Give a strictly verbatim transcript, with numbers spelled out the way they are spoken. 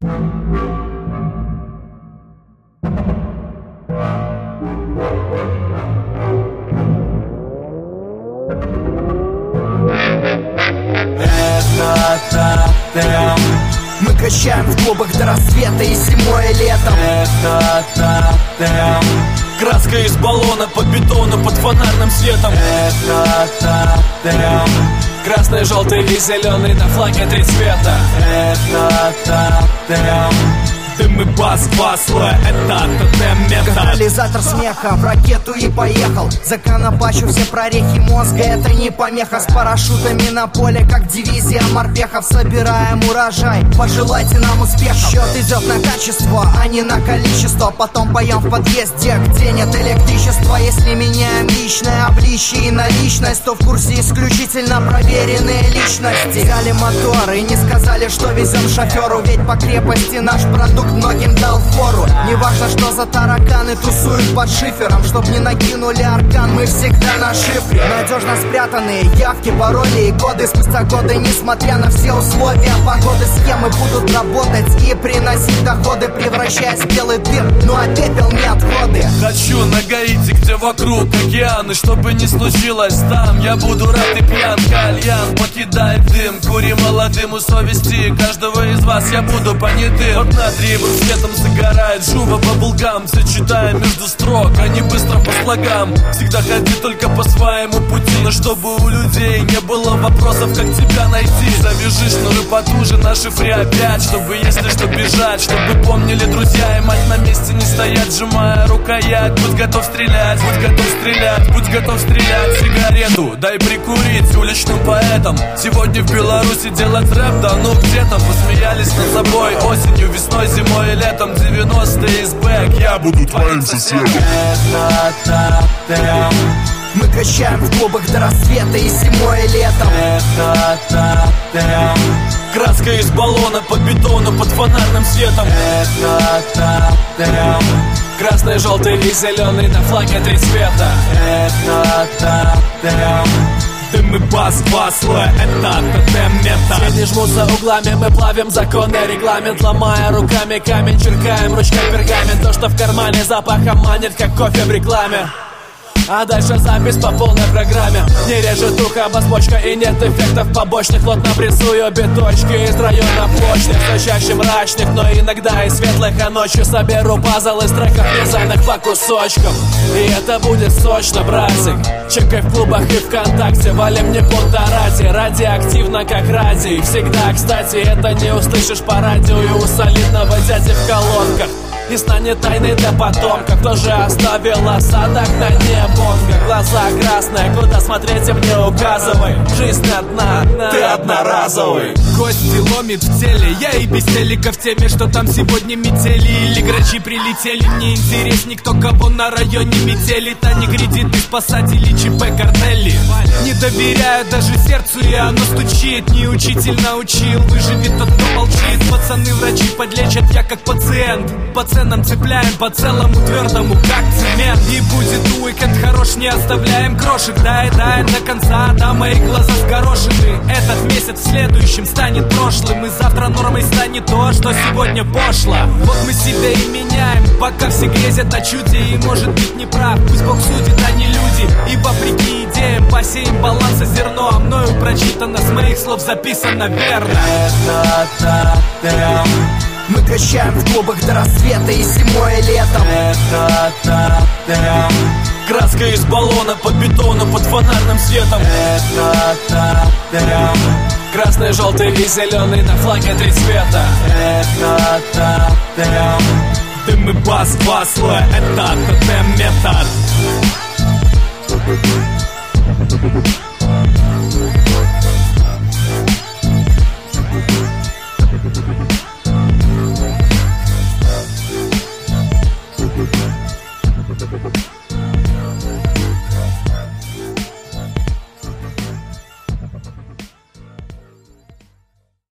Это тотем. Мы качаем в клубах до рассвета и зимой и летом. Это тотем. Краска из баллона по бетону под фонарным светом. Это тотем. Красный, желтый и зеленый на флаге три цвета. Это тотем. Дым и бас, басло, это тотем метод. Катализатор смеха в ракету и поехал. Законопачу все прорехи мозга, это не помеха. С парашютами на поле, как дивизия морпехов. Собираем урожай, пожелайте нам успехов. Счет идет на качество, а не на количество. Потом поем в подъезде, где нет электричества. Если меняем личное обличие и наличность, то в курсе исключительно проверенные личности. Взяли мотор и не сказали, что везем шоферу. Ведь по крепости наш продукт многим дал фору. Неважно, что за тараканы тусуют под шифером. Чтоб не накинули аркан, мы всегда на шифре. Надежно спрятанные явки, пароли и коды. Спустя годы, несмотря на все условия погоды, схемы будут работать и приносить доходы, превращаясь в белый дым, ну а пепел не отходы. Хочу на Гаити, где вокруг океаны. Чтобы не случилось там, я буду рад и пьян. Кальян покидает дым, кури молодым у совести каждого из вас я буду понятым. От натрия светом загорает жува баблгам. Все читаем между строк, а не быстро по слогам. Всегда ходи только по своему пути, но чтобы у людей не было вопросов, как тебя найти. Завяжи шнуры потуже на шифре опять, чтобы если что бежать. Чтобы помнили друзья и мать на месте не стоять, сжимая рукоять. Будь готов стрелять, будь готов стрелять, будь готов стрелять. Сигарету дай прикурить уличным поэтам. Сегодня в Беларуси делать рэп, да ну где-то. Посмеялись над собой осенью, весной, зимой и летом. Девяностые из бэк, я буду твоим соседом. Это тотем. Мы качаем в клубах до рассвета и зимой и летом. Это тотем. Краска из баллона по бетону под фонарным светом. Это тотем. Красный, желтый и зеленый на флаге три цвета. Это тотем. Дым и бас, басло, это тотем метод. Все не жмутся углами, мы плавим законы, регламент. Ломая руками камень, черкаем ручкой пергамент. То, что в кармане запахом манит, как кофе в рекламе. А дальше запись по полной программе. Не режет ухо басбочка и нет эффектов побочных. Плотно прессую биточки из района почты. Все чаще мрачных, но иногда и светлых. А ночью соберу пазл из треков, вязаных по кусочкам. И это будет сочно, братик. Чекай в клубах и ВКонтакте. Валим не полторати, радиоактивно как радий. Всегда, кстати, это не услышишь по радио. И у солидного дяди в колонках. И станет тайной для потомков. Тоже оставил осадок на дне мозга. Глаза красные, куда смотреть им не указывай. Жизнь одна, ты одноразовый. Кости ломит в теле, я и без телека в теме, что там сегодня метели или грачи прилетели. Мне интересней, кто кого на районе метели. Тани, кредиты, спасатели, ЧП, картели. Не доверяю даже сердцу, и оно стучит. Не учитель научил, выживет тот, кто молчит. Пацаны, врачи подлечат, я как пациент. По ценам цепляем, по целому твердому, как цемент. И будет уикенд хорош, не оставляем крошек. Доедаем до конца, да мои глаза сгорошены. Этот месяц в следующем станет прошлым. И завтра нормой станет то, что сегодня пошло. Вот мы себя и меняем, пока все грезят о чуде. И может быть не прав, пусть Бог судит, а не люди. И вопреки идеям посеем баланса зерно. А мною прочитано, с моих слов записано верно. Это тотем. Мы качаем в клубах до рассвета и зимой и летом. Это тотем. Краска из баллона по бетону под фонарным светом. Это тотем. Красный, желтый и зеленый на флаге три цвета. Это тотем. Дым и бас, басло, это тотем метод.